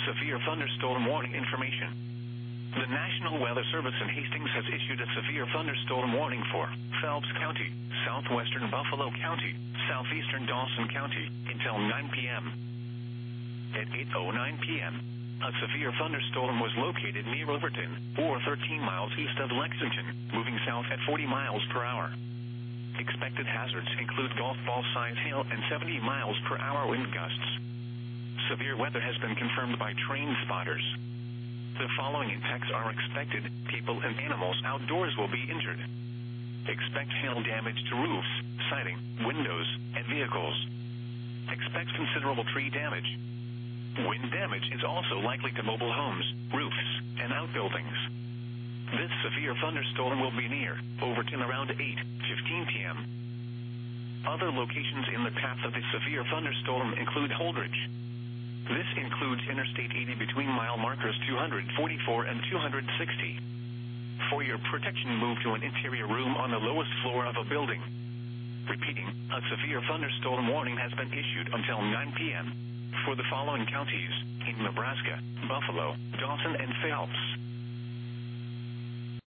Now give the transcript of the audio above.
severe thunderstorm warning information. The National Weather Service in Hastings has issued a severe thunderstorm warning for Phelps County, southwestern Buffalo County, southeastern Dawson County, until 9 p.m. At 8:09 p.m., a severe thunderstorm was located near Overton, or 13 miles east of Lexington, moving south at 40 miles per hour. Expected hazards include golf ball-size hail and 70 miles per hour wind gusts. Severe weather has been confirmed by train spotters. The following impacts are expected. People and animals outdoors will be injured. Expect hail damage to roofs, siding, windows, and vehicles. Expect considerable tree damage. Wind damage is also likely to mobile homes, roofs, and outbuildings. This severe thunderstorm will be near Overton around 8:15 p.m. Other locations in the path of the severe thunderstorm include Holdridge. This includes Interstate 80 between mile markers 244 and 260. For your protection, move to an interior room on the lowest floor of a building. Repeating, a severe thunderstorm warning has been issued until 9 p.m. for the following counties in Nebraska: Buffalo, Dawson, and Phelps.